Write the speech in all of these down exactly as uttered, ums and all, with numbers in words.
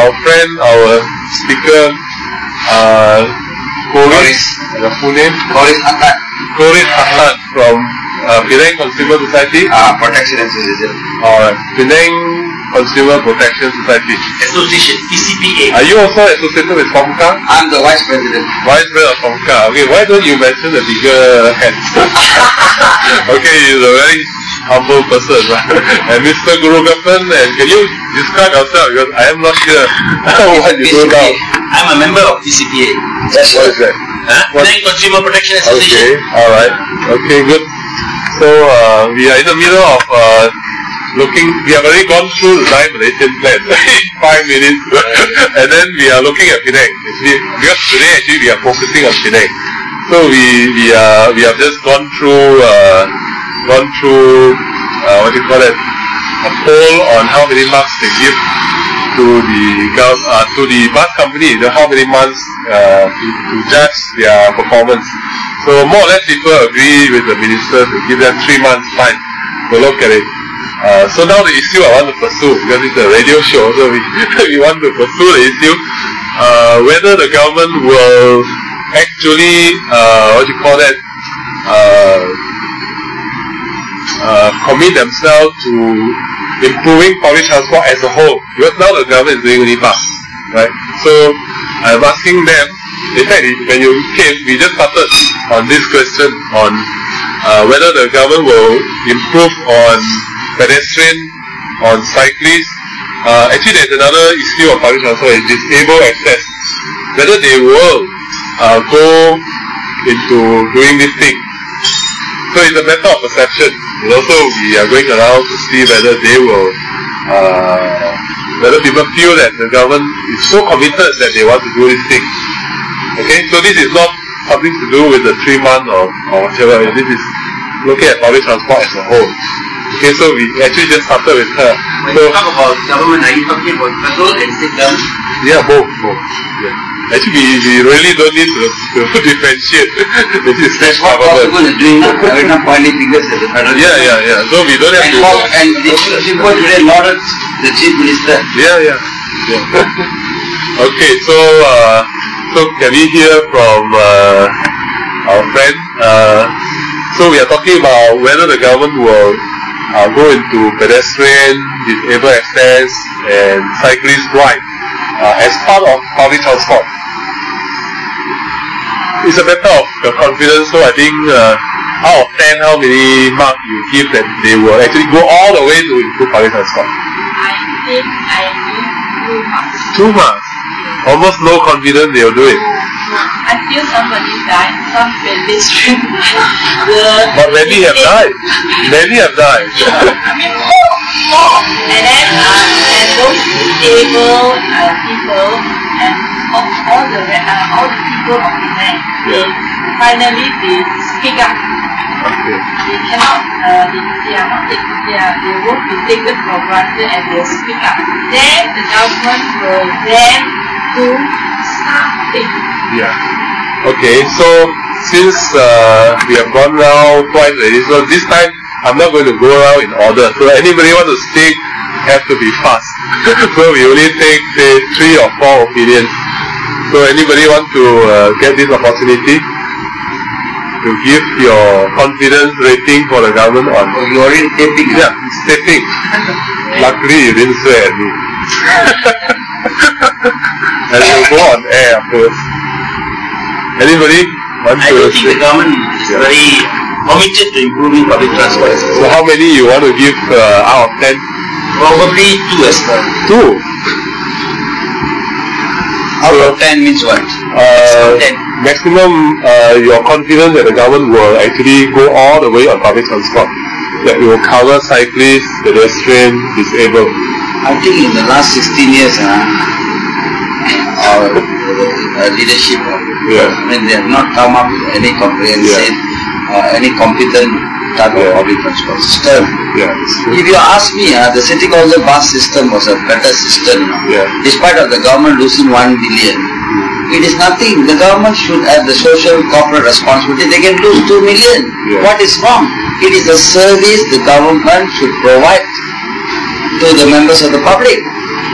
our friend, our speaker, uh, Koris, the full name? Koris Atat. Koris Atat from uh, Penang Consumer Society. Uh, Protection Association. Alright, Penang Consumer Protection Society. Association, P C P A. Are you also associated with Fomka? I'm the Vice President. Vice President of Fomka. Okay, why don't you mention the bigger head? Okay, he's a very humble person. And Mister Guru Gapan, and can you describe yourself? Because I am not sure what you do now. I'm a member of P C P A. Yes, what is that? Huh? Penang Consumer Protection Association. Okay, alright. Okay, good. So, uh, we are in the middle of uh, looking, we have already gone through the nine Malaysian plans in five minutes. And then we are looking at Penang. Actually, because today actually we are focusing on Penang. So we, we, uh, we have just gone through, uh, gone through, uh, what do you call it, a poll on how many marks they give to the uh, to the bus company, the how many months uh, to, to judge their performance. So more or less people agree with the minister to give them three months time to look at it. Uh, so now the issue I want to pursue, because it's a radio show, so we, we want to pursue the issue, uh, whether the government will actually, uh, what do you call that, uh, uh, commit themselves to improving public transport as a whole, because now the government is doing only bus, right? So I'm asking them, in fact when you came, we just started on this question on uh, whether the government will improve on pedestrian, on cyclists. Uh, actually there's another issue of public transport, is disabled access, whether they will uh, go into doing this thing. So it's a matter of perception. And also we are going around to see whether they will, uh, whether people feel that the government is so committed that they want to do this thing. Okay, so this is not something to do with the three month or, or whatever. This is looking at public transport as a whole. Okay, so we actually just started with her. When so, you talk about government, are you talking about federal and state government? Yeah, both, both. Yeah. Actually, we, we really don't need to, to differentiate. This is state What government is doing, we're not pointing fingers at the federal Yeah, yeah, yeah. So we don't have and to... All, and the Supreme Court today lauded the Chief Minister. Yeah, yeah. yeah. Okay, so uh, so can we hear from uh, our friend? Uh, so we are talking about whether the government will uh, go into pedestrian, disabled access, and cyclist ride uh, as part of public transport. It's a matter of the confidence, so I think uh, out of ten, how many marks you give that they will actually go all the way to improve public transport? I think I give two marks. Two marks? Almost no confidence they will do it. Until somebody died, some pedestrian. the But many have died. Many have died. and then uh, and those disabled uh, people and all, all the uh, all the people of Penang, Yeah. finally they speak up. Okay. They cannot, uh, they, they are not take, they, are, they won't be taken for granted and they'll speak up. Then the government will then do something. Yeah. Okay, so since uh, we have gone round twice already, so this time I'm not going to go around in order. So anybody want to speak have to be fast. So we only take say three or four opinions. So anybody want to uh, get this opportunity to give your confidence rating for the government on? Oh, you already taping? Yeah, taping. Luckily you didn't swear at me. And we'll go on air afterwards. Anybody want I to don't think the government is Yeah. very committed to improving public transport. So how many you want to give uh, out of ten? Probably two as well. Two. Out of ten means what? Uh, ten. maximum, uh, you're confident that the government will actually go all the way on public transport. That it will cover cyclists, pedestrian, disabled. I think in the last sixteen years, uh, our uh, leadership, uh, Yeah. I mean, they have not come up with any comprehensive, uh, any competent type Yeah. of public transport system. Yeah, it's true. If you ask me, uh, the city council bus system was a better system. Uh, Yeah. Despite of the government losing one billion, it is nothing. The government should have the social corporate responsibility. They can lose two million. Yeah. What is wrong? It is a service the government should provide to the members of the public.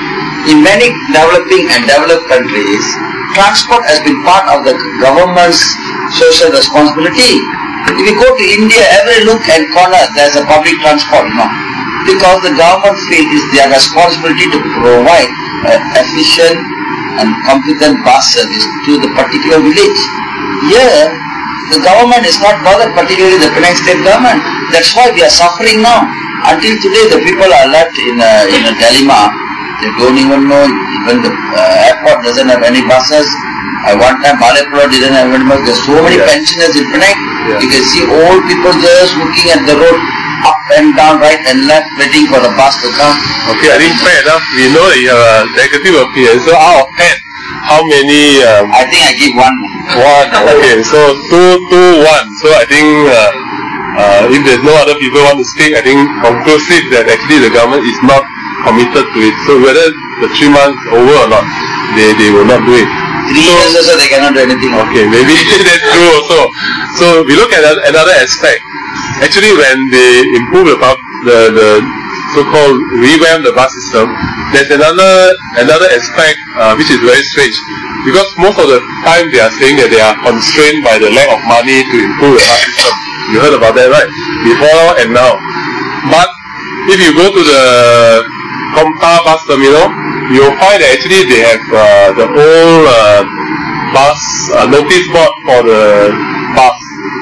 In many developing and developed countries, transport has been part of the government's social responsibility. If you go to India, every nook and corner there is a public transport, you know, because the government feels it's their responsibility to provide uh, efficient and competent bus service to the particular village. Here, the government is not bothered, particularly the Penang state government. That's why we are suffering now. Until today, the people are left in a, in a dilemma. They don't even know, even the uh, airport doesn't have any buses. At one time, Malappuram didn't have any buses. There's so many yeah. pensioners in Penang. Yeah. You can see old people just looking at the road, up and down, right and left, waiting for the bus to come. Okay, I think fair enough. We know that you have a negative opinion. So out of ten, how many? Um, I think I give one. One. Okay, so two, two, one. So I think uh, uh, if there's no other people want to speak, I think conclusive that actually the government is not committed to it. So whether the three months over or not, they they will not do it. Three so, years also they cannot do anything. Okay, maybe that's true also. So we look at another aspect. Actually, when they improve the the, the so-called revamp the bus system, there's another another aspect uh, which is very strange, because most of the time they are saying that they are constrained by the lack of money to improve the bus system. You heard about that, right? Before and now. But if you go to the Komtar bus terminal, you'll find that actually they have uh, the old uh, bus uh, notice board for the bus.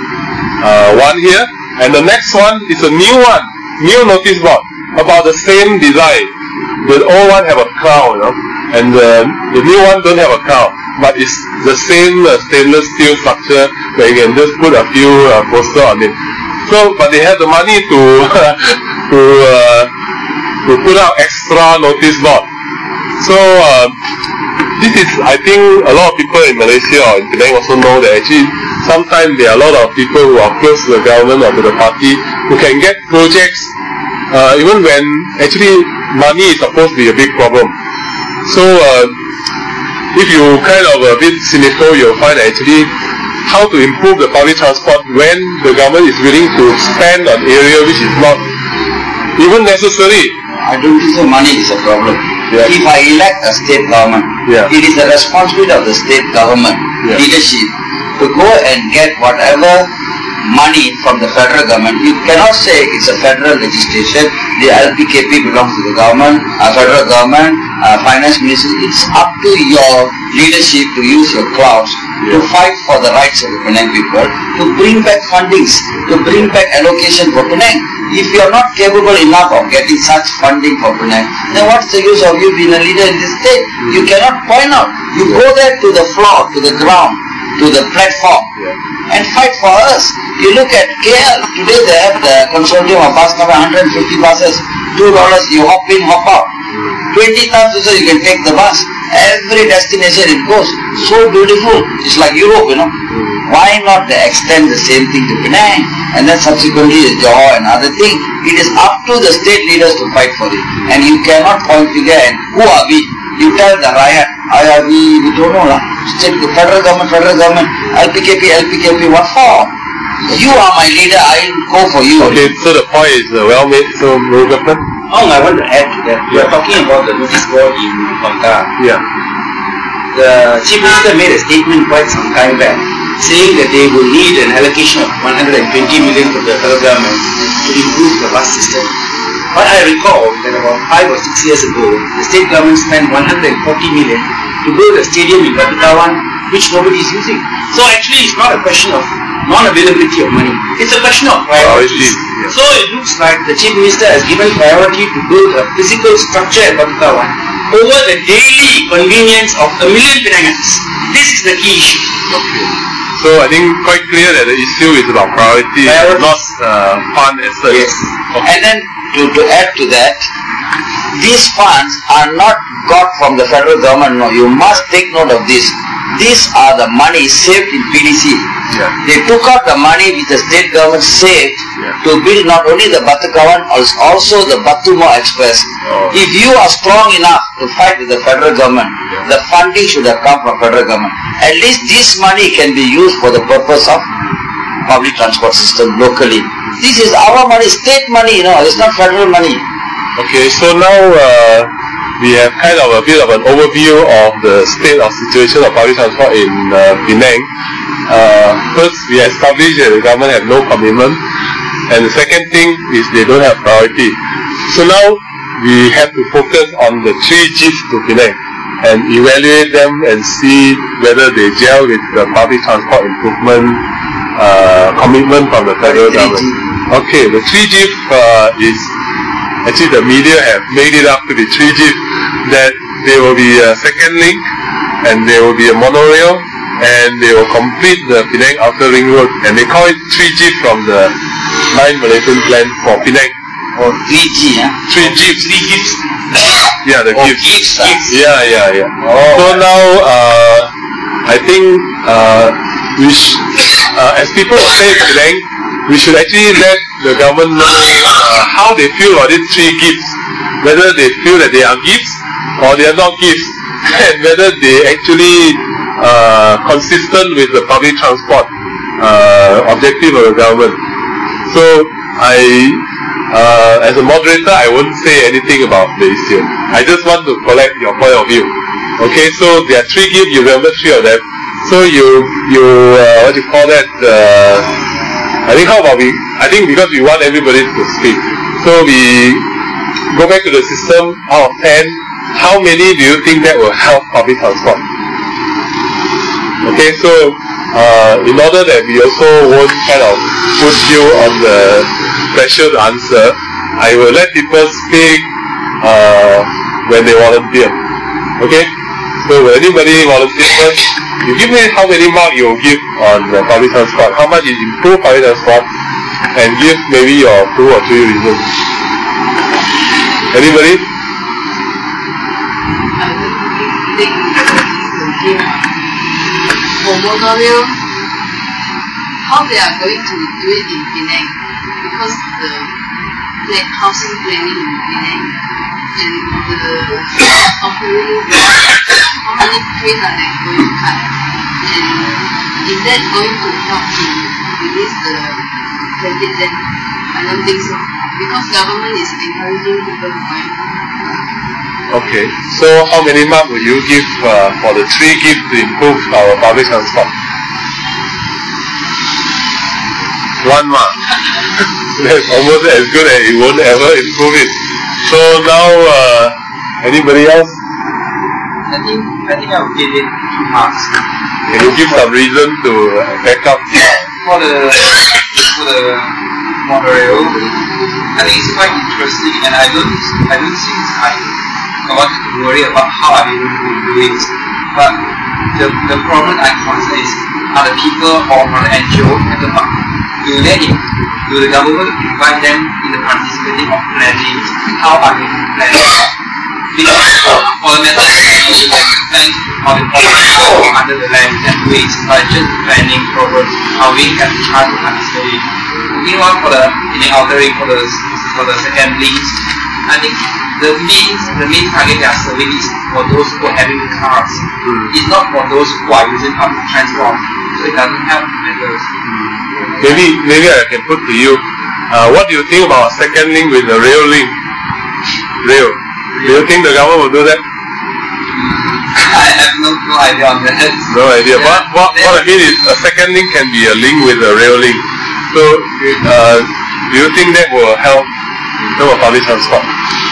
Uh, one here, and the next one is a new one, new notice board about the same design. The old one have a crown, you know, and the, the new one don't have a crown, but it's the same uh, stainless steel structure where you can just put a few uh, poster on it. So, but they have the money to to uh, to put out extra notice board. So uh, this is, I think, a lot of people in Malaysia or in Penang also know that actually sometimes there are a lot of people who are close to the government or to the party who can get projects uh, even when actually money is supposed to be a big problem. So uh, if you kind of a bit cynical, you'll find that actually how to improve the public transport when the government is willing to spend on area which is not even necessary. I don't think so money is a problem. Yeah. If I elect a state government, yeah. it is the responsibility of the state government yeah. leadership to go and get whatever money from the federal government. You cannot say it's a federal legislation, the L P K P belongs to the government, uh, federal government, uh, finance ministry. It's up to your leadership to use your clouds yeah. to fight for the rights of the Penang people, to bring back fundings, to bring back allocation for Penang. If you are not capable enough of getting such funding for Penang, then what's the use of you being a leader in this state? You cannot point out. You go there to the floor, to the ground, to the platform yeah. and fight for us. You look at K L, today they have the consortium of bus number one hundred fifty buses, two dollars you hop in, hop out. twenty times also you can take the bus. Every destination it goes. So beautiful. It's like Europe, you know. Why not extend the same thing to Penang? And then subsequently Johor and other thing. It is up to the state leaders to fight for it. And you cannot point finger and who are we? You tell the riot, I are we, we don't know lah. State, federal government, federal government, L P K P, L P K P, what for? You are my leader, I will go for you. Okay, so the point is uh, well made, so Murugapan? Oh, I want to add to that. You are talking about the notice board in Komtar. Yeah. The Chief Minister made a statement quite some time back, saying that they will need an allocation of one hundred twenty million from the federal government to improve the bus system. But I recall that about five or six years ago, the state government spent one hundred forty million to build a stadium in Batu-Tawan, which nobody is using. So actually, it's not a question of non-availability of money. It's a question of priorities. Yeah. So it looks like the Chief Minister has given priority to build a physical structure at Batu-Tawan over the daily convenience of a million Penangans. This is the key issue. Okay. So I think quite clear that the issue is about priority, priorities. Not uh, fund as such. Yes. Okay. And then to, to add to that, these funds are not got from the federal government. No, you must take note of this. These are the money saved in P D C. Yeah. They took out the money which the state government saved yeah. to build not only the Batu-Kawan, also the Batu-Mau Express. Oh. If you are strong enough to fight with the federal government, yeah. the funding should have come from federal government. At least this money can be used for the purpose of public transport system locally. This is our money, state money, you know, it's not federal money. Okay, so now uh, we have kind of a bit of an overview of the state of situation of public transport in uh, Penang. Uh, first, we established that the government have no commitment, and the second thing is they don't have priority. So now we have to focus on the three Gs to Penang and evaluate them and see whether they gel with the public transport improvement uh, commitment from the federal government. Okay, the three G uh, is actually the media have made it up to be three G. That there will be a second link, and there will be a monorail, and they will complete the Penang Outer Ring Road, and they call it three G from the nine Malaysian plan for Penang. Oh, three G, yeah? three G. three gifts. Yeah, the oh, gifts. gifts. gifts. Yeah, yeah, yeah. Oh. So now, uh, I think uh, we sh- uh, as people say in Penang, we should actually let the government know uh, how they feel about these three gifts. Whether they feel that they are gifts or they are not gifts, and whether they actually uh, consistent with the public transport uh, objective of the government. So I, uh, as a moderator, I won't say anything about the issue. I just want to collect your point of view. Okay, so there are three gifts. You remember three of them. So you, you, uh, what do you call that? Uh, I think how about we? I think because we want everybody to speak, so we go back to the system. Out of ten, how many do you think that will help public transport? Okay, so uh, in order that we also won't kind of put you on the pressure to answer, I will let people speak uh, when they volunteer. Okay, so when anybody volunteers, you give me how many marks you will give on the public transport, how much it improve public transport, and give maybe your two or three reasons. Anybody? I don't think the game for monorail, how they are going to do it in Penang, because the plan, housing planning in Penang and the operating, how many trains are they going to cut, and is that going to help to release the credit? Then I don't think so, because government is encouraging people to buy. Okay, so how many marks would you give uh, for the three gifts to improve our public transport? One mark. That's almost as good as it won't ever improve it. So now, uh, anybody else? I think I think I would give it two marks. Can you give some reason to back up? For the for the monorail, I think it's quite interesting, and I don't I don't think I I want to worry about how are they going to do it. But the the problem I consider is, are the people or from the N G O at the back, do they do the government invite them in the participating of planning? How are they going to plan? Because for the method you can plan for the people under the land and ways, but just planning problems, are we have to try to participate? Meanwhile, for the in the outer ring for the for the second links, I think the main the main target they are serving is for those who are having cars. Mm. It's not for those who are using public transport. So it doesn't help matters. Mm. Maybe maybe I can put to you. Uh, what do you think about second link with the rail link? Rail. Do you think the government will do that? I have no, no idea on that. No idea. Yeah. What what what I mean is a second link can be a link with a rail link. So uh, do you think that will help in terms of public transport?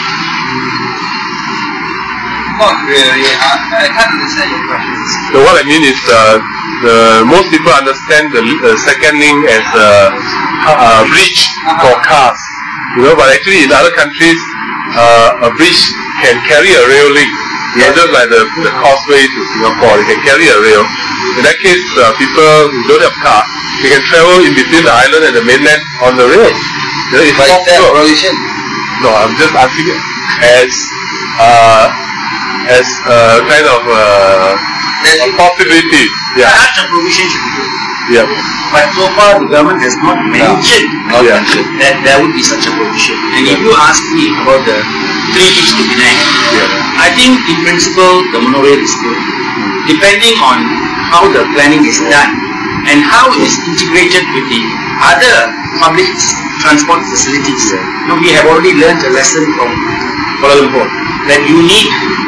Not really. I, I can't understand your question. So what I mean is, uh, the most people understand the uh, second link as a, a bridge for cars, you know. But actually, in other countries, uh, a bridge can carry a rail link. You know, just like the, the causeway to Singapore, it can carry a rail. In that case, uh, people who don't have car, they can travel in between the island and the mainland on the rail. You know, it's but is that a provision? No, I'm just asking it as. Uh, as a kind of uh, a possibility. Yeah. Such a provision should be good. Yeah. But so far the government has not mentioned, not yeah. mentioned that there would be such a provision. And yeah. if you ask me about the three gifts to Penang, yeah. I think in principle the monorail is good. Depending on how the planning is done and how it is integrated with the other public transport facilities. Yeah. You know, we have already learned a lesson from Kuala Lumpur that you need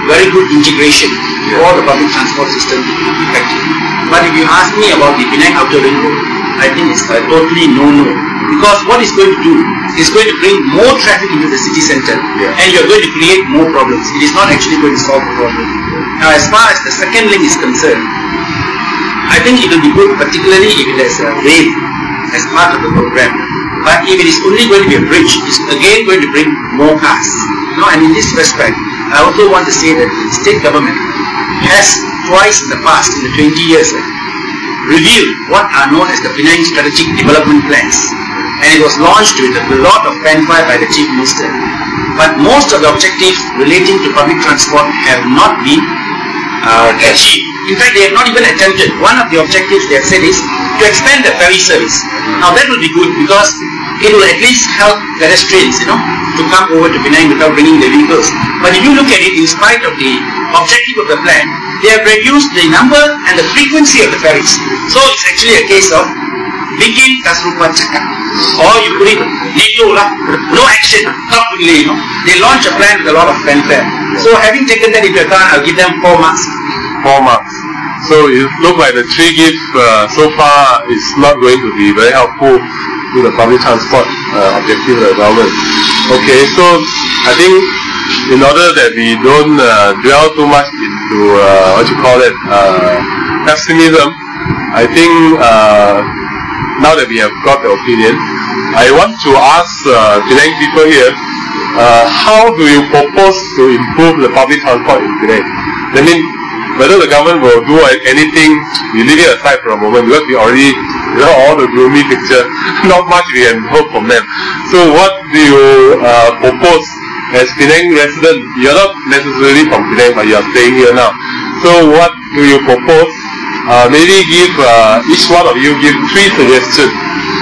very good integration for the public transport system to be effective. But if you ask me about the Penang Outer Ring Road, I think it's a totally no-no. Because what it's going to do is going to bring more traffic into the city centre, yeah. and you're going to create more problems. It is not actually going to solve the problem. Now, as far as the second link is concerned, I think it will be good, particularly if it has a wave as part of the program. But if it is only going to be a bridge, it's again going to bring more cars. You know, and in this respect, I also want to say that the state government has twice in the past, in the twenty years, revealed what are known as the Penang Strategic Development Plans. And it was launched with a lot of fanfare by the Chief Minister. But most of the objectives relating to public transport have not been uh, achieved. In fact, they have not even attempted. One of the objectives they have said is to expand the ferry service. Now that will be good because it will at least help pedestrians, you know, to come over to Penang without bringing their vehicles. But if you look at it, in spite of the objective of the plan, they have reduced the number and the frequency of the ferries. So it's actually a case of bikin kasrupan cakap. Or you put it, no action, not really, you know. They launch a plan with a lot of fanfare. So having taken that into account, I'll give them four marks. Four marks. So it looks like the three gift uh, so far is not going to be very helpful to the public transport uh, objective of the government. Okay, so I think in order that we don't uh, dwell too much into uh, what you call it, uh, pessimism, I think uh, now that we have got the opinion, I want to ask uh, Penang people here, uh, how do you propose to improve the public transport in Penang? I mean, whether the government will do anything, we leave it aside for a moment because we already, you know, all the gloomy picture, not much we can hope from them. So what do you uh, propose as Penang resident? You're not necessarily from Penang, but you are staying here now. So what do you propose? Uh, maybe give, uh, each one of you give three suggestions.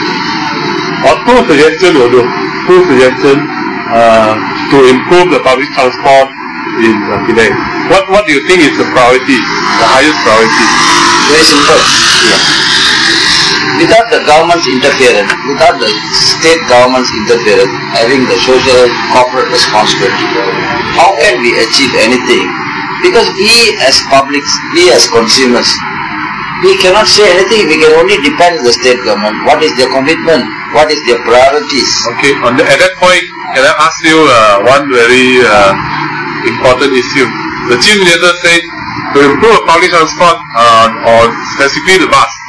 Or two suggestions will do. Two suggestions uh, to improve the public transport in uh, Penang. What what do you think is the priority, the highest priority? Very simple. Yeah. Without the government's interference, without the state government's interference, having the social corporate responsibility, how can we achieve anything? Because we as publics, we as consumers, we cannot say anything. We can only depend on the state government. What is their commitment? What is their priorities? Okay, on the, at that point, can I ask you uh, one very uh, important issue? The Chief Minister said to improve public transport uh, or specifically the bus,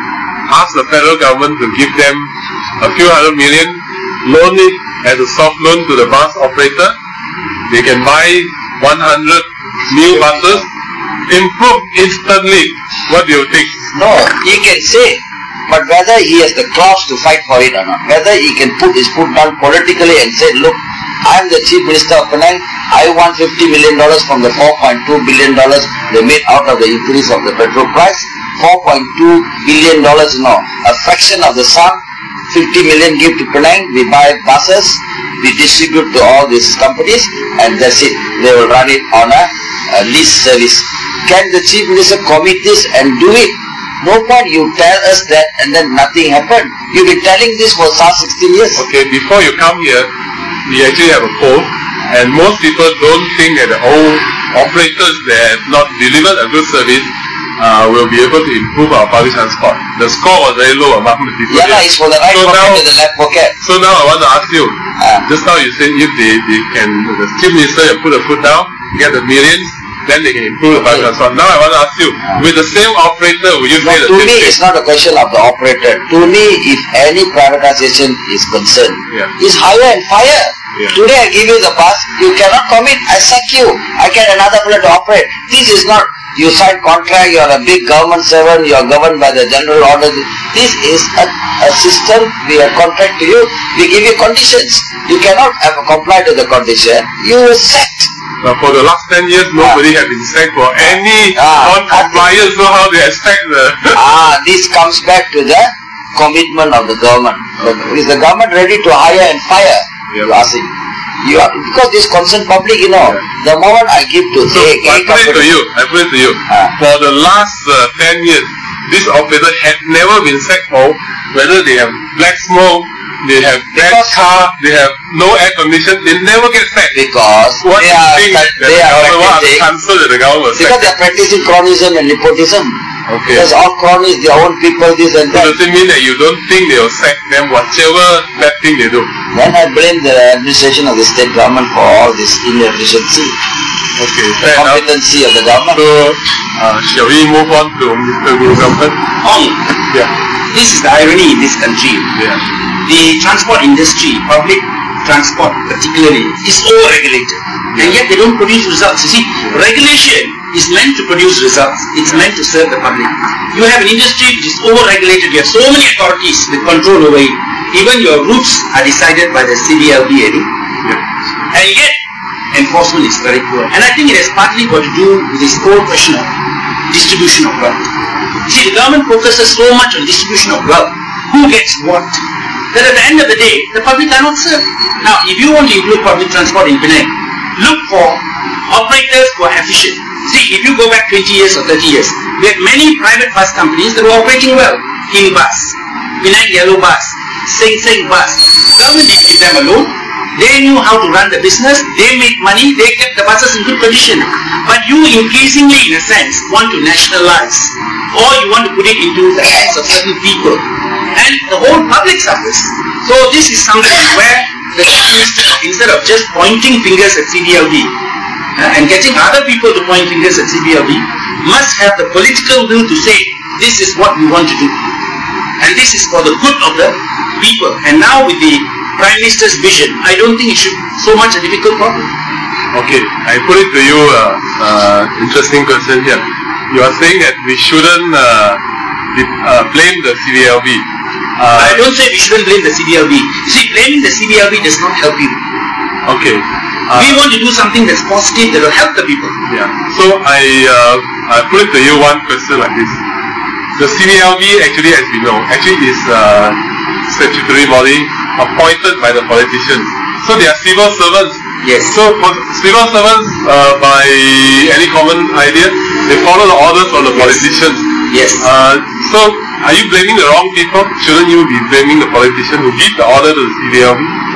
ask the federal government to give them a few hundred million, loan it as a soft loan to the bus operator. They can buy one hundred new buses, improve instantly. What do you think? No, he can say, but whether he has the clout to fight for it or not, whether he can put his foot down politically and say, look, I am the Chief Minister of Penang, I want fifty million dollars from the four point two billion dollars they made out of the increase of the petrol price. four point two billion dollars, you know, a fraction of the sum, fifty million give to Penang, we buy buses, we distribute to all these companies, and that's it. They will run it on a, a lease service. Can the Chief Minister commit this and do it? No point you tell us that and then nothing happened. You've been telling this for the last sixteen years. Okay, before you come here, we actually have a poll, and most people don't think that the old operators that have not delivered a good service uh, will be able to improve our public transport. The score was very low among the people. Yeah, no, it's for the right so pocket now, to the left pocket. So now I want to ask you, uh, just now you said if they, they can, the Chief Minister can put a foot down, get the millions, then they can improve the public transport. Now I want to ask you, with the same operator, will you no, say the to same me, thing? it's not a question of the operator. To me, if any privatization is concerned, yeah. it's hire and fire. Yeah. Today I give you the bus, you cannot commit, I sack you. I get another fellow to operate. This is not, you sign contract, you are a big government servant, you are governed by the general order. This is a, a system, we have contract to you, we give you conditions. You cannot have comply to the condition, you are sacked. Now for the last ten years, nobody ah. has been sacked for any ah, non-compliance, so how do you expect the... ah, this comes back to the commitment of the government. Is the government ready to hire and fire? Yep. You ask him. You are, because this concerned public, you know, yeah. the moment I give to so a, I put it to you, I put it to you. Ah. For the last uh, ten years, this operator had never been sacked for whether they have black smoke they have bad car, they have no air condition, they never get sacked. Because What they do you are, think that they the are government, what are the practicing, chances that the government will because sack they are practicing cronyism and nepotism. Okay. Because all cronies, their own people, this and So that. does it mean that you don't think they will sack them whatever bad thing they do? Then I blame the administration of the state government for all this inefficiency, Okay, the fair enough. competency of the government. So, uh, shall we move on to Mister Guru Gampan? Ong, Yeah. this is the irony in this country. Yeah. The transport industry, public transport particularly, is over-regulated. And yet they don't produce results. You see, regulation is meant to produce results. It's meant to serve the public. You have an industry which is over-regulated. You have so many authorities with control over it. Even your routes are decided by the C D L B, Eddie. Yeah. And yet, enforcement is very poor. And I think it has partly got to do with this whole question of distribution of wealth. See, the government focuses so much on distribution of wealth. Who gets what? That at the end of the day, the public are not served. Now, if you want to include public transport in Penang, look for operators who are efficient. See, if you go back twenty years or thirty years, we had many private bus companies that were operating well. King Bus, Penang Yellow Bus, Sing Sing Bus. Government didn't give them a loan. They knew how to run the business. They made money. They kept the buses in good condition. But you increasingly, in a sense, want to nationalize, or you want to put it into the hands of certain people, and the whole public suffers. So this is something where the minister, instead of just pointing fingers at C D L B uh, and getting other people to point fingers at C D L B, must have the political will to say, this is what we want to do, and this is for the good of the people. And now with the Prime Minister's vision, I don't think it should be so much a difficult problem. Okay, I put it to you, uh, uh, interesting question here. You are saying that we shouldn't uh, uh, blame the C D L B. Uh, I don't say we shouldn't blame the C D L B. See, blaming the C D L B does not help you. Okay. Uh, We want to do something that's positive that will help the people. Yeah. So I uh, I put it to you one question like this. The C D L B actually, as we know, actually is a statutory body appointed by the politicians. So they are civil servants. Yes. So for civil servants, uh, by any common idea, they follow the orders of the politicians. Yes. Uh, so are you blaming the wrong people? Shouldn't you be blaming the politician who give the order to the C D L B?